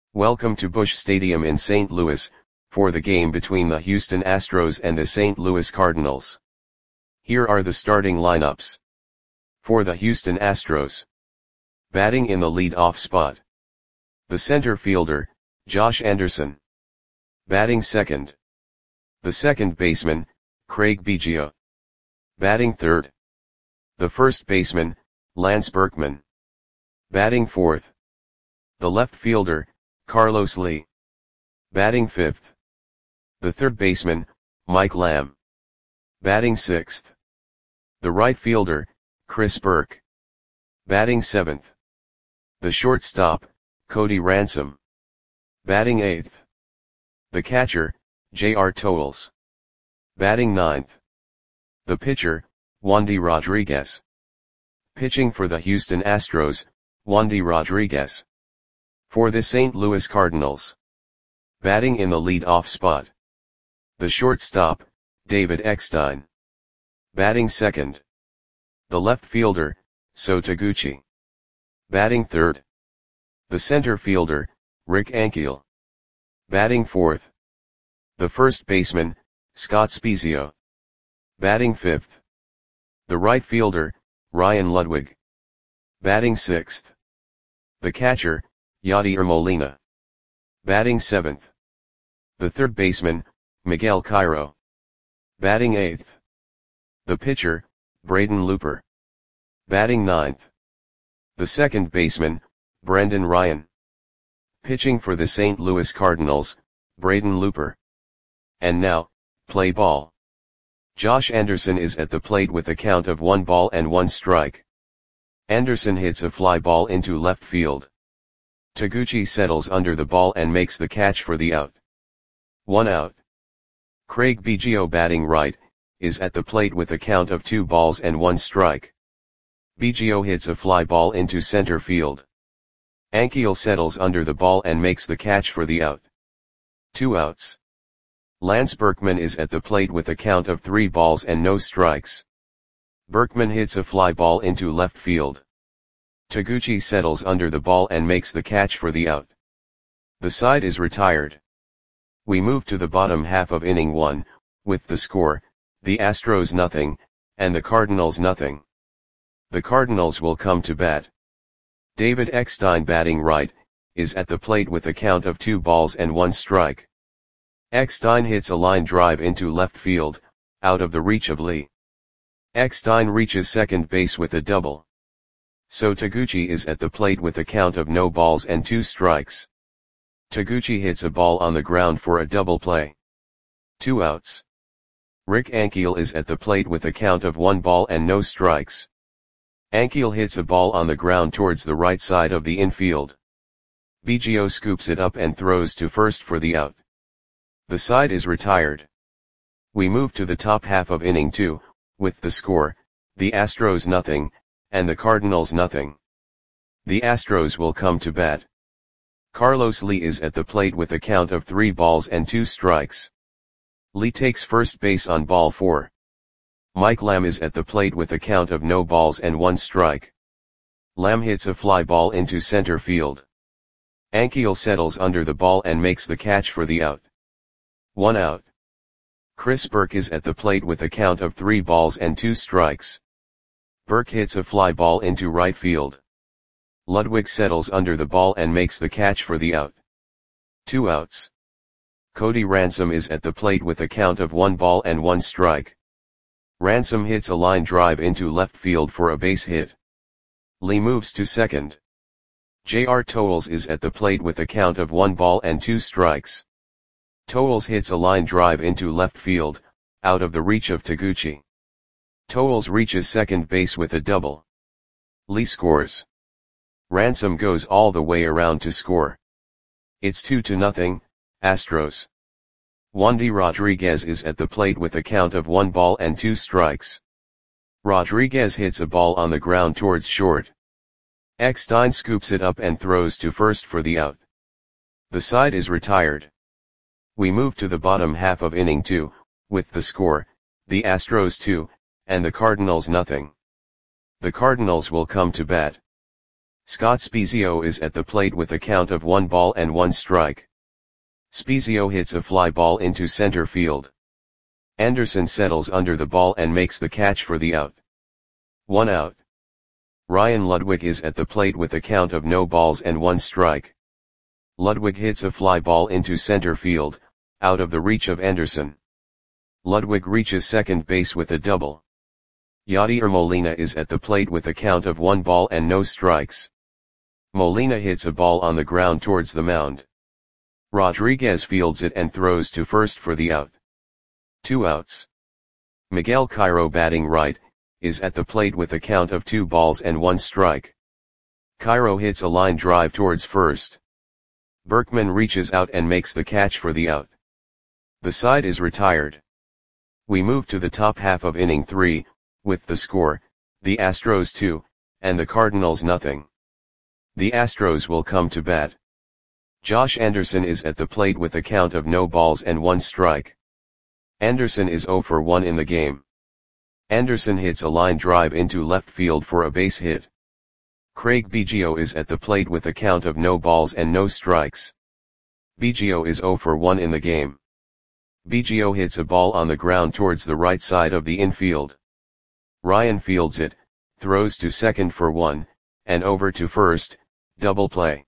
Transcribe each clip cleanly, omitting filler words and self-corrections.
Welcome to Busch Stadium in St. Louis, for the game between the Houston Astros and the St. Louis Cardinals. Here are the starting lineups. For the Houston Astros. Batting in the lead-off spot. The center fielder, Josh Anderson. Batting second. The second baseman, Craig Biggio. Batting third. The first baseman, Lance Berkman. Batting fourth. The left fielder, Carlos Lee. Batting fifth. The third baseman, Mike Lamb. Batting sixth. The right fielder, Chris Burke. Batting seventh. The shortstop, Cody Ransom. Batting eighth. The catcher, J.R. Towles. Batting ninth. The pitcher, Wandy Rodriguez. Pitching for the Houston Astros, Wandy Rodriguez. For the St. Louis Cardinals. Batting in the lead-off spot. The shortstop, David Eckstein. Batting second. The left fielder, Sho Taguchi. Batting third. The center fielder, Rick Ankiel. Batting fourth. The first baseman, Scott Spiezio. Batting fifth. The right fielder, Ryan Ludwig. Batting sixth. The catcher, Yadier Molina. Batting seventh. The third baseman, Miguel Cairo. Batting eighth. The pitcher, Braden Looper. Batting ninth. The second baseman, Brendan Ryan. Pitching for the St. Louis Cardinals, Braden Looper. And now, play ball. Josh Anderson is at the plate with a count of 1-1 strike. Anderson hits a fly ball into left field. Taguchi settles under the ball and makes the catch for the out. 1 out. Craig Biggio, batting right, is at the plate with a count of 2-1 strike. Biggio hits a fly ball into center field. Ankiel settles under the ball and makes the catch for the out. 2 outs. Lance Berkman is at the plate with a count of 3-0 strikes. Berkman hits a fly ball into left field. Taguchi settles under the ball and makes the catch for the out. The side is retired. We move to the bottom half of inning 1, with the score, the Astros 0, and the Cardinals 0. The Cardinals will come to bat. David Eckstein, batting right, is at the plate with a count of 2-1 strike. Eckstein hits a line drive into left field, out of the reach of Lee. Eckstein reaches second base with a double. Sho Taguchi is at the plate with a count of 0-2 strikes. Taguchi hits a ball on the ground for a double play. 2 outs. Rick Ankiel is at the plate with a count of 1-0 strikes. Ankiel hits a ball on the ground towards the right side of the infield. Biggio scoops it up and throws to first for the out. The side is retired. We move to the top half of inning 2, with the score, the Astros 0, and the Cardinals 0. The Astros will come to bat. Carlos Lee is at the plate with a count of 3-2 strikes. Lee takes first base on ball 4. Mike Lamb is at the plate with a count of 0-1 strike. Lamb hits a fly ball into center field. Ankiel settles under the ball and makes the catch for the out. 1 out. Chris Burke is at the plate with a count of 3-2 strikes. Burke hits a fly ball into right field. Ludwig settles under the ball and makes the catch for the out. 2 outs. Cody Ransom is at the plate with a count of 1-1 strike. Ransom hits a line drive into left field for a base hit. Lee moves to second. J.R. Towles is at the plate with a count of 1-2 strikes. Towles hits a line drive into left field, out of the reach of Taguchi. Towles reaches second base with a double. Lee scores. Ransom goes all the way around to score. It's 2-0, Astros. Wandy Rodriguez is at the plate with a count of 1-2 strikes. Rodriguez hits a ball on the ground towards short. Eckstein scoops it up and throws to first for the out. The side is retired. We move to the bottom half of inning 2, with the score, the Astros 2, and the Cardinals 0. The Cardinals will come to bat. Scott Spiezio is at the plate with a count of 1 ball and 1 strike. Spiezio hits a fly ball into center field. Anderson settles under the ball and makes the catch for the out. 1 out. Ryan Ludwig is at the plate with a count of no balls and 1 strike. Ludwig hits a fly ball into center field, out of the reach of Anderson. Ludwig reaches second base with a double. Yadier Molina is at the plate with a count of 1 ball and no strikes. Molina hits a ball on the ground towards the mound. Rodriguez fields it and throws to first for the out. 2 outs. Miguel Cairo, batting right, is at the plate with a count of 2 balls and 1 strike. Cairo hits a line drive towards first. Berkman reaches out and makes the catch for the out. The side is retired. We move to the top half of inning 3, with the score, the Astros 2, and the Cardinals nothing. The Astros will come to bat. Josh Anderson is at the plate with a count of no balls and 1 strike. Anderson is 0 for 1 in the game. Anderson hits a line drive into left field for a base hit. Craig Biggio is at the plate with a count of no balls and no strikes. Biggio is 0 for 1 in the game. Biggio hits a ball on the ground towards the right side of the infield. Ryan fields it, throws to second for 1, and over to first, double play.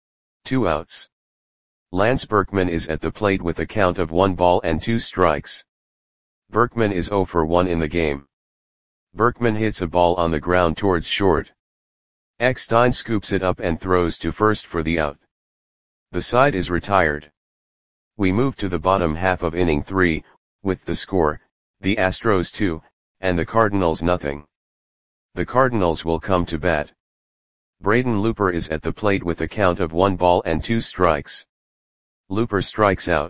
2 outs. Lance Berkman is at the plate with a count of 1 ball and 2 strikes. Berkman is 0 for 1 in the game. Berkman hits a ball on the ground towards short. Eckstein scoops it up and throws to first for the out. The side is retired. We move to the bottom half of inning 3, with the score, the Astros 2, and the Cardinals nothing. The Cardinals will come to bat. Braden Looper is at the plate with a count of 1 ball and 2 strikes. Looper strikes out.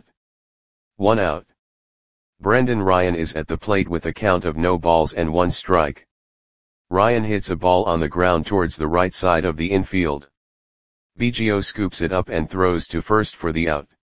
1 out. Brendan Ryan is at the plate with a count of no balls and 1 strike. Ryan hits a ball on the ground towards the right side of the infield. Biggio scoops it up and throws to first for the out.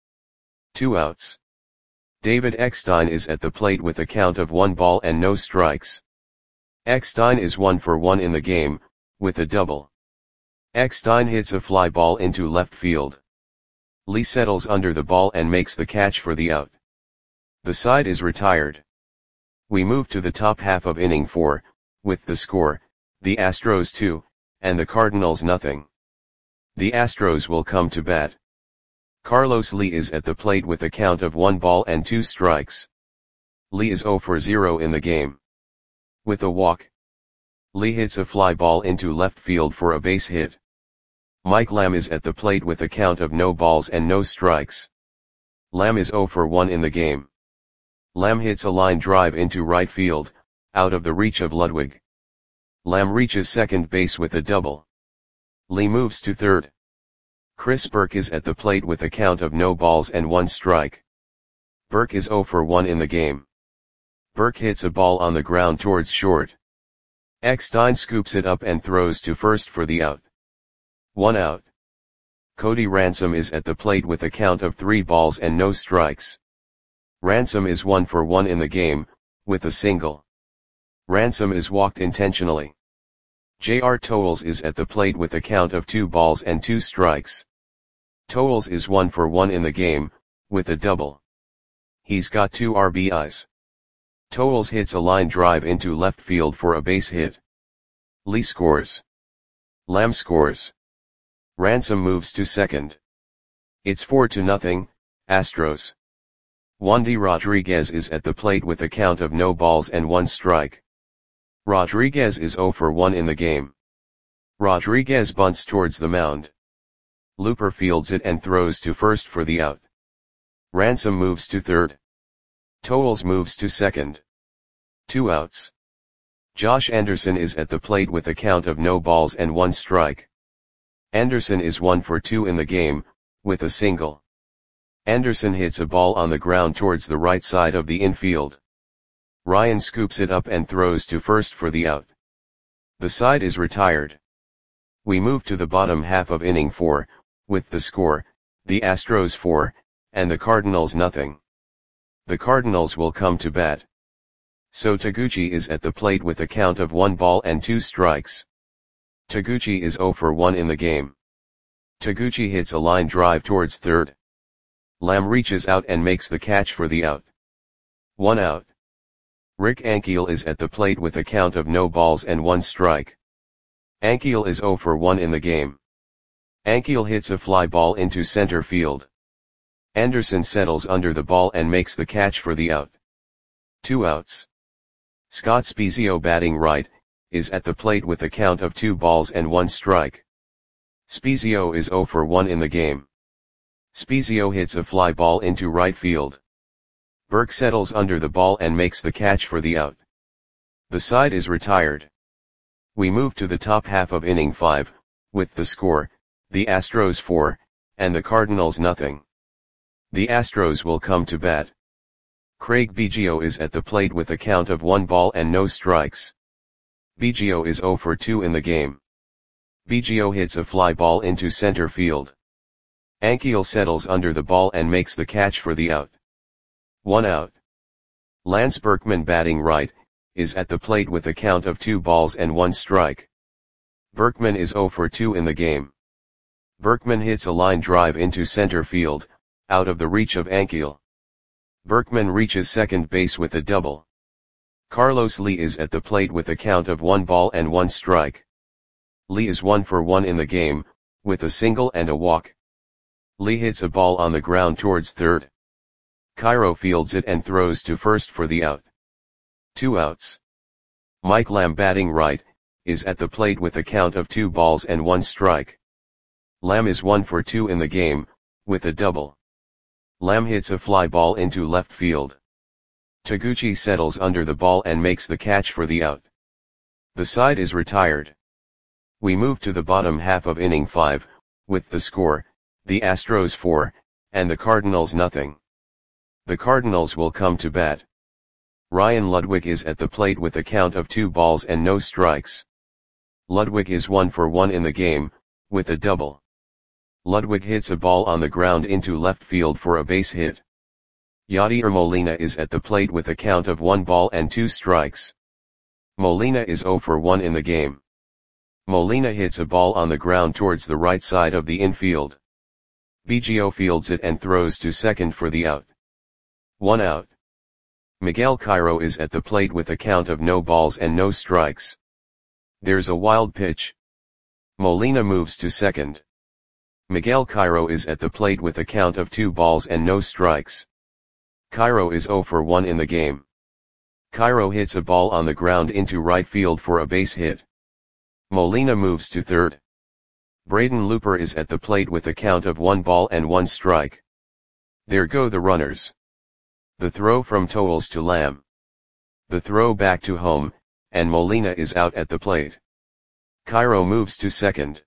2 outs. David Eckstein is at the plate with a count of 1 ball and no strikes. Eckstein is 1 for 1 in the game, with a double. Eckstein hits a fly ball into left field. Lee settles under the ball and makes the catch for the out. The side is retired. We move to the top half of inning 4, with the score, the Astros 2, and the Cardinals nothing. The Astros will come to bat. Carlos Lee is at the plate with a count of 1 ball and 2 strikes. Lee is 0 for 0 in the game. With a walk. Lee hits a fly ball into left field for a base hit. Mike Lamb is at the plate with a count of no balls and no strikes. Lamb is 0 for 1 in the game. Lamb hits a line drive into right field, out of the reach of Ludwig. Lamb reaches second base with a double. Lee moves to third. Chris Burke is at the plate with a count of no balls and 1 strike. Burke is 0 for 1 in the game. Burke hits a ball on the ground towards short. Eckstein scoops it up and throws to first for the out. 1 out. Cody Ransom is at the plate with a count of 3 balls and no strikes. Ransom is 1 for 1 in the game, with a single. Ransom is walked intentionally. J.R. Towles is at the plate with a count of 2 balls and 2 strikes. Towles is 1 for 1 in the game, with a double. He's got 2 RBIs. Towles hits a line drive into left field for a base hit. Lee scores. Lamb scores. Ransom moves to second. It's 4-0, Astros. Wandy Rodriguez is at the plate with a count of no balls and 1 strike. Rodriguez is 0 for 1 in the game. Rodriguez bunts towards the mound. Looper fields it and throws to first for the out. Ransom moves to third. Towles moves to second. 2 outs. Josh Anderson is at the plate with a count of no balls and 1 strike. Anderson is 1 for 2 in the game, with a single. Anderson hits a ball on the ground towards the right side of the infield. Ryan scoops it up and throws to first for the out. The side is retired. We move to the bottom half of inning 4, with the score, the Astros 4, and the Cardinals nothing. The Cardinals will come to bat. So Taguchi is at the plate with a count of 1 ball and 2 strikes. Taguchi is 0 for 1 in the game. Taguchi hits a line drive towards third. Lamb reaches out and makes the catch for the out. 1 out. Rick Ankiel is at the plate with a count of no balls and 1 strike. Ankiel is 0 for 1 in the game. Ankiel hits a fly ball into center field. Anderson settles under the ball and makes the catch for the out. 2 outs. Scott Spiezio, batting right, is at the plate with a count of 2 balls and 1 strike. Spiezio is 0 for 1 in the game. Spiezio hits a fly ball into right field. Burke settles under the ball and makes the catch for the out. The side is retired. We move to the top half of inning 5, with the score, the Astros 4, and the Cardinals nothing. The Astros will come to bat. Craig Biggio is at the plate with a count of 1 ball and no strikes. Biggio is 0 for 2 in the game. Biggio hits a fly ball into center field. Ankiel settles under the ball and makes the catch for the out. 1 out. Lance Berkman, batting right, is at the plate with a count of 2 balls and 1 strike. Berkman is 0 for 2 in the game. Berkman hits a line drive into center field, out of the reach of Ankiel. Berkman reaches second base with a double. Carlos Lee is at the plate with a count of 1 ball and 1 strike. Lee is 1 for 1 in the game, with a single and a walk. Lee hits a ball on the ground towards third. Cairo fields it and throws to first for the out. 2 outs. Mike Lamb, batting right, is at the plate with a count of 2 balls and 1 strike. Lamb is 1 for 2 in the game, with a double. Lamb hits a fly ball into left field. Taguchi settles under the ball and makes the catch for the out. The side is retired. We move to the bottom half of inning 5, with the score, the Astros 4, and the Cardinals nothing. The Cardinals will come to bat. Ryan Ludwig is at the plate with a count of 2 balls and no strikes. Ludwig is 1 for 1 in the game, with a double. Ludwig hits a ball on the ground into left field for a base hit. Yadier Molina is at the plate with a count of 1 ball and 2 strikes. Molina is 0 for 1 in the game. Molina hits a ball on the ground towards the right side of the infield. Biggio fields it and throws to second for the out. 1 out. Miguel Cairo is at the plate with a count of no balls and no strikes. There's a wild pitch. Molina moves to second. Miguel Cairo is at the plate with a count of 2 balls and no strikes. Cairo is 0 for 1 in the game. Cairo hits a ball on the ground into right field for a base hit. Molina moves to third. Braden Looper is at the plate with a count of 1 ball and 1 strike. There go the runners. The throw from Toles to Lamb. The throw back to home, and Molina is out at the plate. Cairo moves to second.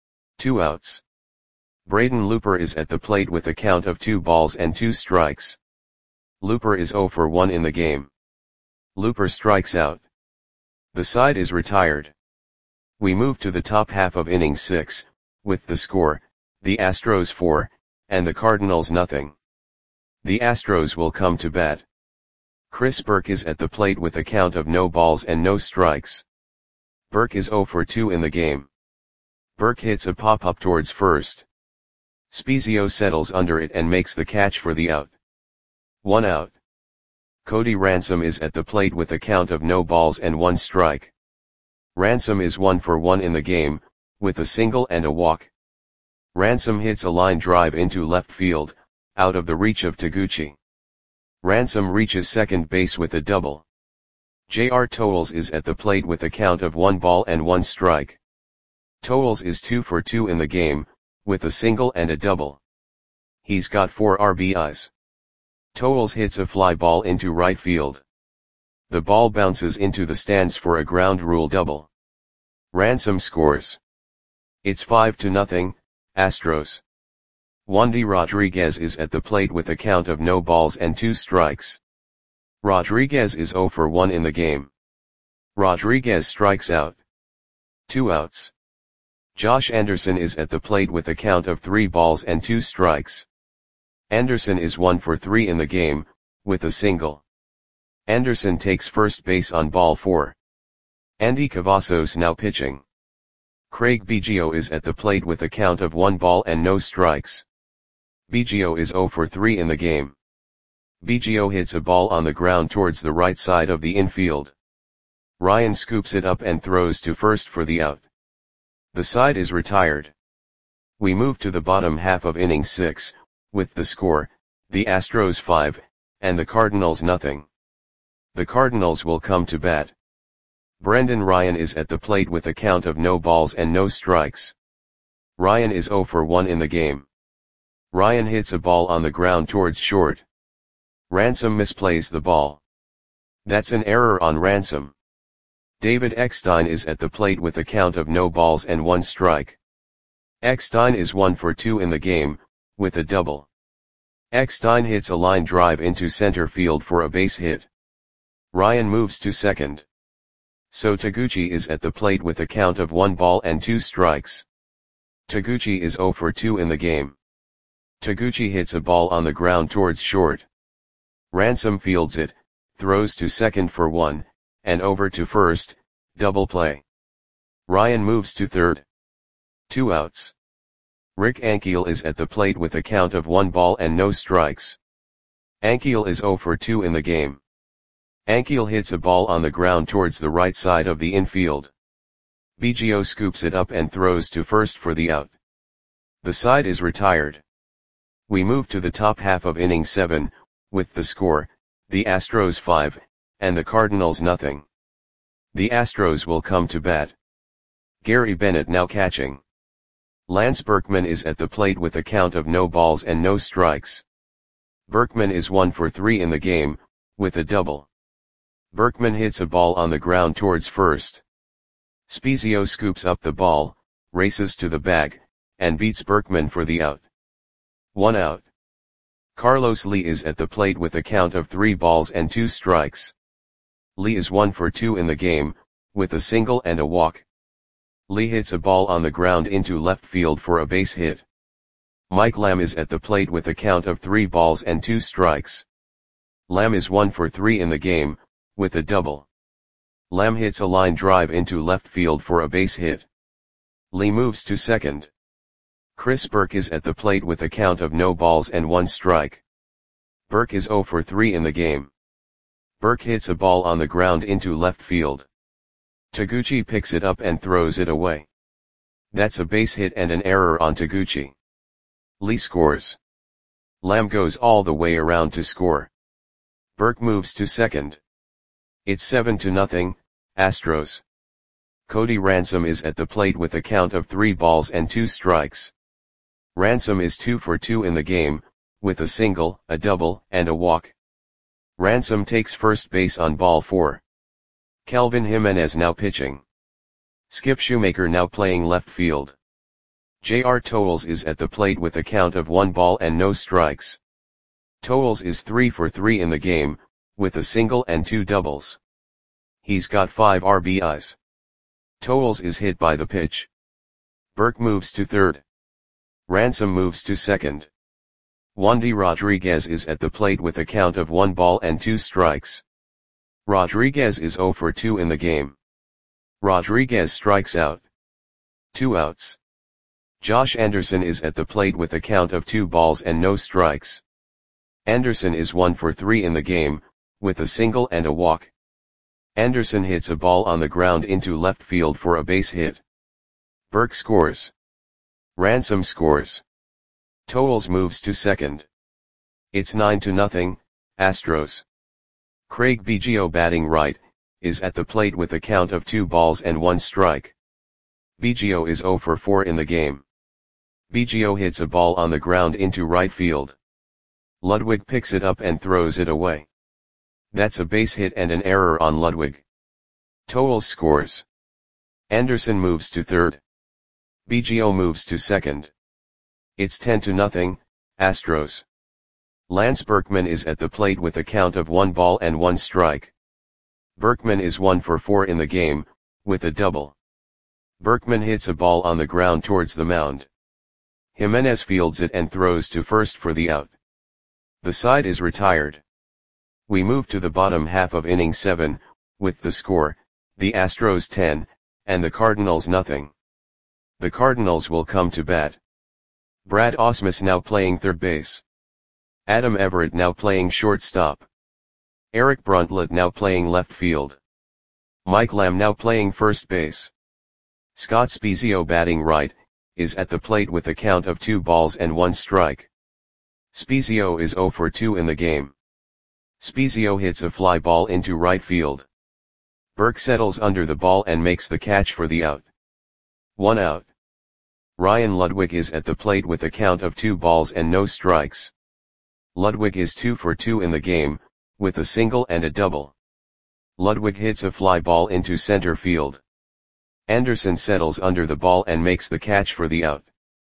2 outs. Braden Looper is at the plate with a count of 2 balls and 2 strikes. Looper is 0 for 1 in the game. Looper strikes out. The side is retired. We move to the top half of inning 6, with the score, the Astros 4, and the Cardinals nothing. The Astros will come to bat. Chris Burke is at the plate with a count of no balls and no strikes. Burke is 0 for 2 in the game. Burke hits a pop-up towards first. Spiezio settles under it and makes the catch for the out. 1 out. Cody Ransom is at the plate with a count of no balls and 1 strike. Ransom is 1 for 1 in the game, with a single and a walk. Ransom hits a line drive into left field, out of the reach of Taguchi. Ransom reaches second base with a double. J.R. Toles is at the plate with a count of 1 ball and 1 strike. Toles is 2 for 2 in the game, with a single and a double. He's got 4 RBIs. Toles hits a fly ball into right field. The ball bounces into the stands for a ground rule double. Ransom scores. It's 5-0, Astros. Wandy Rodriguez is at the plate with a count of no balls and 2 strikes. Rodriguez is 0 for 1 in the game. Rodriguez strikes out. 2 outs. Josh Anderson is at the plate with a count of 3 balls and 2 strikes. Anderson is 1 for 3 in the game, with a single. Anderson takes first base on ball 4. Andy Cavazos now pitching. Craig Biggio is at the plate with a count of 1 ball and no strikes. Biggio is 0 for 3 in the game. Biggio hits a ball on the ground towards the right side of the infield. Ryan scoops it up and throws to first for the out. The side is retired. We move to the bottom half of inning 6, with the score, the Astros 5, and the Cardinals nothing. The Cardinals will come to bat. Brendan Ryan is at the plate with a count of no balls and no strikes. Ryan is 0 for 1 in the game. Ryan hits a ball on the ground towards short. Ransom misplays the ball. That's an error on Ransom. David Eckstein is at the plate with a count of no balls and 1 strike. Eckstein is 1 for 2 in the game, with a double. Eckstein hits a line drive into center field for a base hit. Ryan moves to second. So Taguchi is at the plate with a count of 1 ball and 2 strikes. Taguchi is 0 for 2 in the game. Taguchi hits a ball on the ground towards short. Ransom fields it, throws to second for 1, and over to first, double play. Ryan moves to third. 2 outs. Rick Ankiel is at the plate with a count of 1 ball and no strikes. Ankiel is 0 for 2 in the game. Ankiel hits a ball on the ground towards the right side of the infield. Biggio scoops it up and throws to first for the out. The side is retired. We move to the top half of inning 7, with the score, the Astros 5, and the Cardinals nothing. The Astros will come to bat. Gary Bennett now catching. Lance Berkman is at the plate with a count of no balls and no strikes. Berkman is 1 for 3 in the game, with a double. Berkman hits a ball on the ground towards first. Spezio scoops up the ball, races to the bag, and beats Berkman for the out. 1 out. Carlos Lee is at the plate with a count of 3 balls and 2 strikes. Lee is 1 for 2 in the game, with a single and a walk. Lee hits a ball on the ground into left field for a base hit. Mike Lamb is at the plate with a count of 3 balls and 2 strikes. Lamb is 1 for 3 in the game, with a double. Lamb hits a line drive into left field for a base hit. Lee moves to second. Chris Burke is at the plate with a count of no balls and 1 strike. Burke is 0 for 3 in the game. Burke hits a ball on the ground into left field. Taguchi picks it up and throws it away. That's a base hit and an error on Taguchi. Lee scores. Lamb goes all the way around to score. Burke moves to second. It's 7-0, Astros. Cody Ransom is at the plate with a count of 3 balls and 2 strikes. Ransom is 2 for 2 in the game, with a single, a double, and a walk. Ransom takes first base on ball 4. Kelvin Jimenez now pitching. Skip Shoemaker now playing left field. J.R. Towles is at the plate with a count of 1 ball and no strikes. Towles is 3 for 3 in the game, with a single and 2 doubles. He's got 5 RBIs. Towles is hit by the pitch. Burke moves to third. Ransom moves to second. Wandy Rodriguez is at the plate with a count of 1 ball and 2 strikes. Rodriguez is 0 for 2 in the game. Rodriguez strikes out. 2 outs. Josh Anderson is at the plate with a count of 2 balls and no strikes. Anderson is 1 for 3 in the game, with a single and a walk. Anderson hits a ball on the ground into left field for a base hit. Burke scores. Ransom scores. Towles moves to second. It's 9-0, Astros. Craig Biggio batting right, is at the plate with a count of 2 balls and 1 strike. Biggio is 0 for 4 in the game. Biggio hits a ball on the ground into right field. Ludwig picks it up and throws it away. That's a base hit and an error on Ludwig. Towles scores. Anderson moves to third. Biggio moves to second. It's 10-0, Astros. Lance Berkman is at the plate with a count of 1 ball and 1 strike. Berkman is 1 for 4 in the game, with a double. Berkman hits a ball on the ground towards the mound. Jimenez fields it and throws to first for the out. The side is retired. We move to the bottom half of inning 7, with the score, the Astros 10, and the Cardinals nothing. The Cardinals will come to bat. Brad Ausmus now playing third base. Adam Everett now playing shortstop. Eric Bruntlett now playing left field. Mike Lamb now playing first base. Scott Spiezio batting right, is at the plate with a count of 2 balls and 1 strike. Spiezio is 0 for 2 in the game. Spiezio hits a fly ball into right field. Burke settles under the ball and makes the catch for the out. 1 out. Ryan Ludwig is at the plate with a count of 2 balls and no strikes. Ludwig is 2 for 2 in the game, with a single and a double. Ludwig hits a fly ball into center field. Anderson settles under the ball and makes the catch for the out.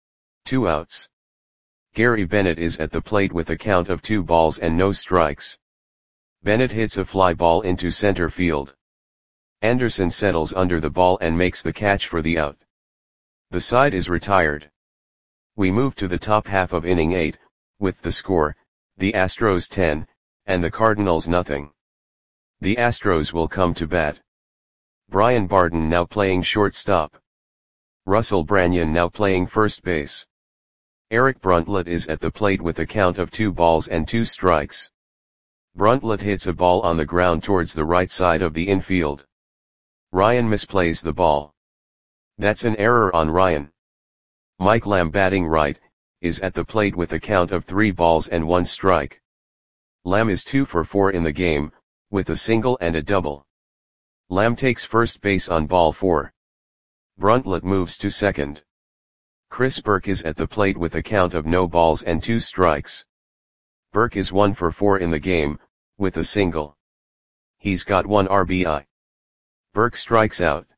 2 outs. Gary Bennett is at the plate with a count of 2 balls and no strikes. Bennett hits a fly ball into center field. Anderson settles under the ball and makes the catch for the out. The side is retired. We move to the top half of inning 8, with the score, the Astros 10, and the Cardinals nothing. The Astros will come to bat. Brian Barton now playing shortstop. Russell Branyan now playing first base. Eric Bruntlett is at the plate with a count of 2 balls and 2 strikes. Bruntlett hits a ball on the ground towards the right side of the infield. Ryan misplays the ball. That's an error on Ryan. Mike Lamb batting right, is at the plate with a count of 3 balls and 1 strike. Lamb is 2 for 4 in the game, with a single and a double. Lamb takes first base on ball 4. Bruntlett moves to second. Chris Burke is at the plate with a count of no balls and 2 strikes. Burke is 1 for 4 in the game, with a single. He's got 1 RBI. Burke strikes out.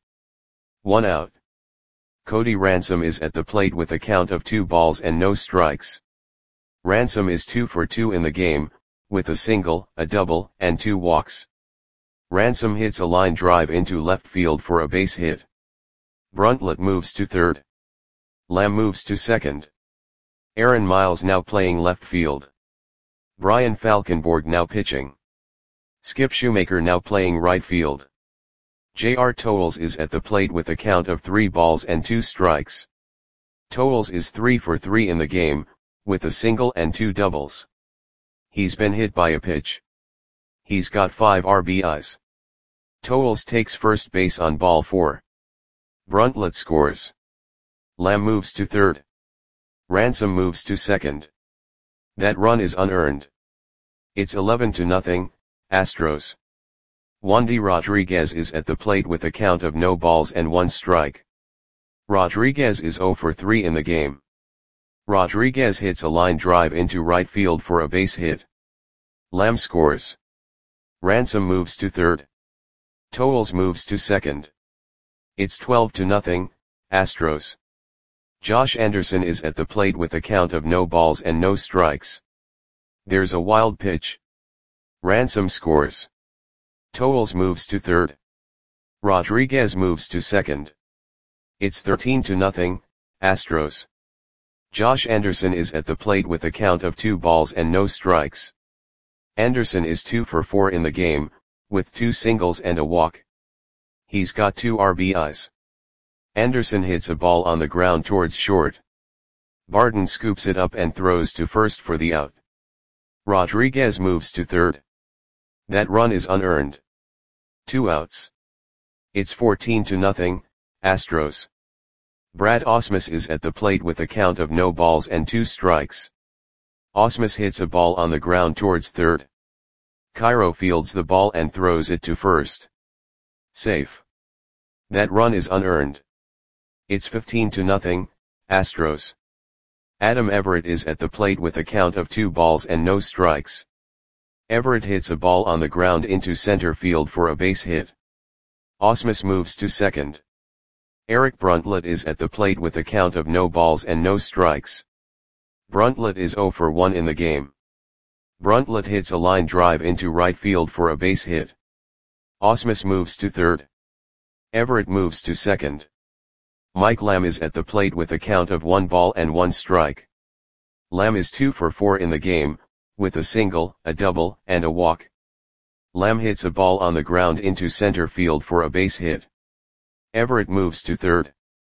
1 out. Cody Ransom is at the plate with a count of 2 balls and no strikes. Ransom is 2 for 2 in the game, with a single, a double, and 2 walks. Ransom hits a line drive into left field for a base hit. Bruntlett moves to third. Lamb moves to second. Aaron Miles now playing left field. Brian Falkenborg now pitching. Skip Shoemaker now playing right field. J.R. Towles is at the plate with a count of 3 balls and 2 strikes. Towles is 3 for 3 in the game, with a single and 2 doubles. He's been hit by a pitch. He's got 5 RBIs. Towles takes first base on ball 4. Bruntlett scores. Lamb moves to third. Ransom moves to second. That run is unearned. It's 11-0, Astros. Wandy Rodriguez is at the plate with a count of no balls and 1 strike. Rodriguez is 0 for 3 in the game. Rodriguez hits a line drive into right field for a base hit. Lamb scores. Ransom moves to third. Towles moves to second. It's 12-0, Astros. Josh Anderson is at the plate with a count of no balls and no strikes. There's a wild pitch. Ransom scores. Towles moves to third. Rodriguez moves to second. It's 13-0, Astros. Josh Anderson is at the plate with a count of 2 balls and no strikes. Anderson is 2 for 4 in the game, with 2 singles and a walk. He's got 2 RBIs. Anderson hits a ball on the ground towards short. Barton scoops it up and throws to first for the out. Rodriguez moves to third. That run is unearned. 2 outs. It's 14-0, Astros. Brad Ausmus is at the plate with a count of no balls and 2 strikes. Ausmus hits a ball on the ground towards third. Cairo fields the ball and throws it to first. Safe. That run is unearned. It's 15-0, Astros. Adam Everett is at the plate with a count of 2 balls and no strikes. Everett hits a ball on the ground into center field for a base hit. Ausmus moves to second. Eric Bruntlett is at the plate with a count of no balls and no strikes. Bruntlett is 0 for 1 in the game. Bruntlett hits a line drive into right field for a base hit. Ausmus moves to third. Everett moves to second. Mike Lamb is at the plate with a count of 1 ball and 1 strike. Lamb is 2 for 4 in the game, with a single, a double, and a walk. Lamb hits a ball on the ground into center field for a base hit. Everett moves to third.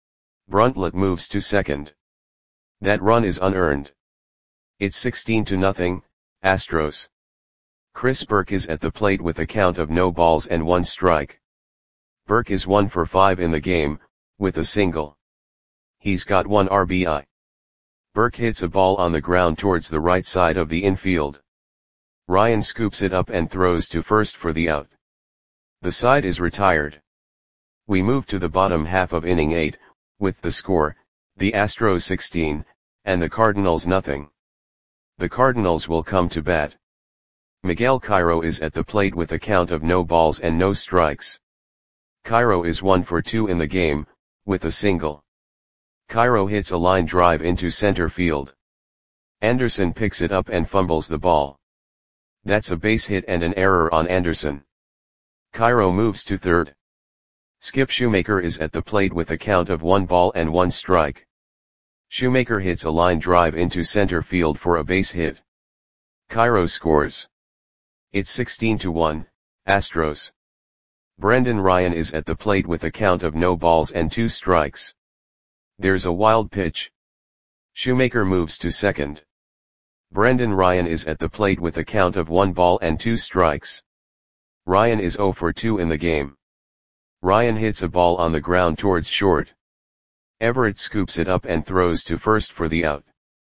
Bruntlett moves to second. That run is unearned. It's 16-0, Astros. Chris Burke is at the plate with a count of no balls and one strike. Burke is 1 for 5 in the game, with a single. He's got 1 RBI. Burke hits a ball on the ground towards the right side of the infield. Ryan scoops it up and throws to first for the out. The side is retired. We move to the bottom half of inning 8, with the score, the Astros 16, and the Cardinals nothing. The Cardinals will come to bat. Miguel Cairo is at the plate with a count of no balls and no strikes. Cairo is 1 for 2 in the game, with a single. Cairo hits a line drive into center field. Anderson picks it up and fumbles the ball. That's a base hit and an error on Anderson. Cairo moves to third. Skip Shoemaker is at the plate with a count of 1 ball and 1 strike. Shoemaker hits a line drive into center field for a base hit. Cairo scores. It's 16-1, Astros. Brendan Ryan is at the plate with a count of no balls and 2 strikes. There's a wild pitch. Shoemaker moves to second. Brendan Ryan is at the plate with a count of 1 ball and 2 strikes. Ryan is 0 for 2 in the game. Ryan hits a ball on the ground towards short. Everett scoops it up and throws to first for the out.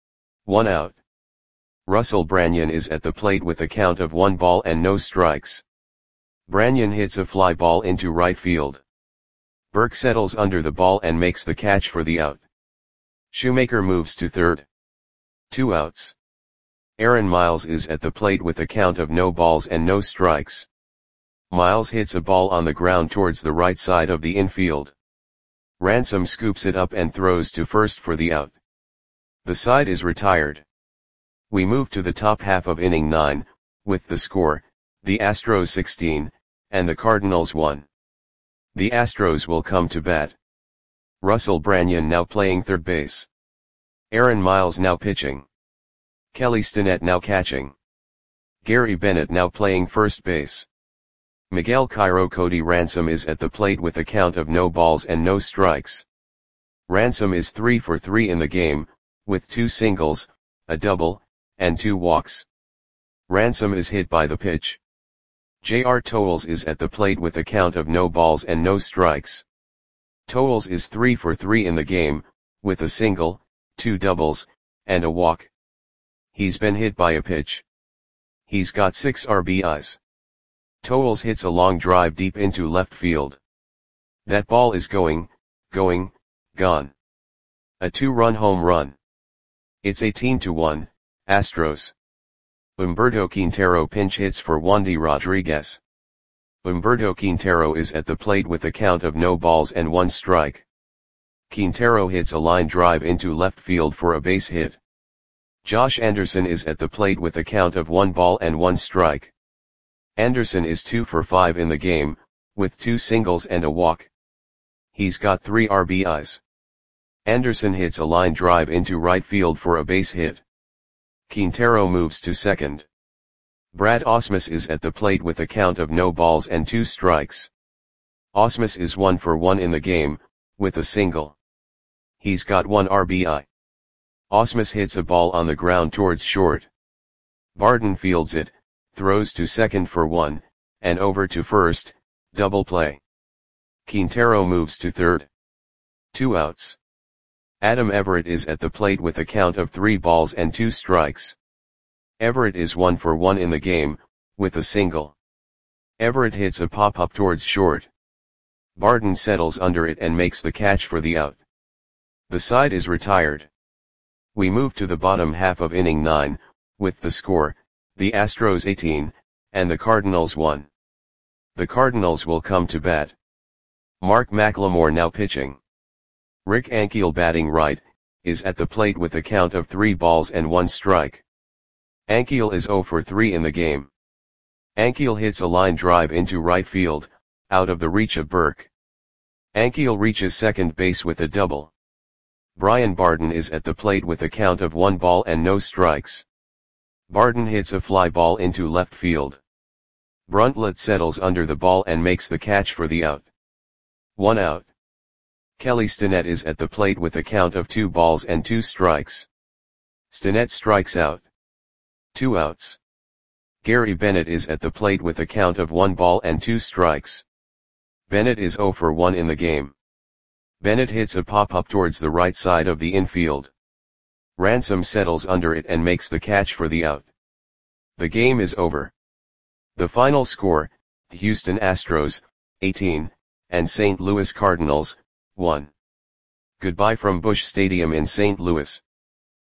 1 out. Russell Branyan is at the plate with a count of 1 ball and no strikes. Branyan hits a fly ball into right field. Burke settles under the ball and makes the catch for the out. Shoemaker moves to third. 2 outs. Aaron Miles is at the plate with a count of no balls and no strikes. Miles hits a ball on the ground towards the right side of the infield. Ransom scoops it up and throws to first for the out. The side is retired. We move to the top half of inning 9, with the score, the Astros 16, and the Cardinals 1. The Astros will come to bat. Russell Branyan now playing third base. Aaron Miles now pitching. Kelly Stinnett now catching. Gary Bennett now playing first base. Miguel Cairo. Cody Ransom is at the plate with a count of no balls and no strikes. Ransom is 3 for 3 in the game, with 2 singles, a double, and 2 walks. Ransom is hit by the pitch. J.R. Towles is at the plate with a count of no balls and no strikes. Towles is 3 for 3 in the game, with a single, 2 doubles, and a walk. He's been hit by a pitch. He's got 6 RBIs. Towles hits a long drive deep into left field. That ball is gone. A 2-run home run. It's 18-1, Astros. Humberto Quintero pinch hits for Wandy Rodriguez. Humberto Quintero is at the plate with a count of no balls and 1 strike. Quintero hits a line drive into left field for a base hit. Josh Anderson is at the plate with a count of 1 ball and 1 strike. Anderson is 2 for 5 in the game, with 2 singles and a walk. He's got 3 RBIs. Anderson hits a line drive into right field for a base hit. Quintero moves to second. Brad Ausmus is at the plate with a count of no balls and 2 strikes. Ausmus is 1 for 1 in the game, with a single. He's got 1 RBI. Ausmus hits a ball on the ground towards short. Barden fields it, throws to second for 1, and over to first, double play. Quintero moves to third. 2 outs. Adam Everett is at the plate with a count of 3 balls and 2 strikes. Everett is 1 for 1 in the game, with a single. Everett hits a pop-up towards short. Barden settles under it and makes the catch for the out. The side is retired. We move to the bottom half of inning 9, with the score, the Astros 18, and the Cardinals 1. The Cardinals will come to bat. Mark McLemore now pitching. Rick Ankiel batting right, is at the plate with a count of 3 balls and 1 strike. Ankiel is 0 for 3 in the game. Ankiel hits a line drive into right field, out of the reach of Burke. Ankiel reaches second base with a double. Brian Barden is at the plate with a count of 1 ball and no strikes. Barden hits a fly ball into left field. Bruntlett settles under the ball and makes the catch for the out. 1 out. Kelly Stinnett is at the plate with a count of 2 balls and 2 strikes. Stinnett strikes out. 2 outs. Gary Bennett is at the plate with a count of 1 ball and 2 strikes. Bennett is 0 for 1 in the game. Bennett hits a pop-up towards the right side of the infield. Ransom settles under it and makes the catch for the out. The game is over. The final score, Houston Astros, 18, and St. Louis Cardinals, 1. Goodbye from Busch Stadium in St. Louis.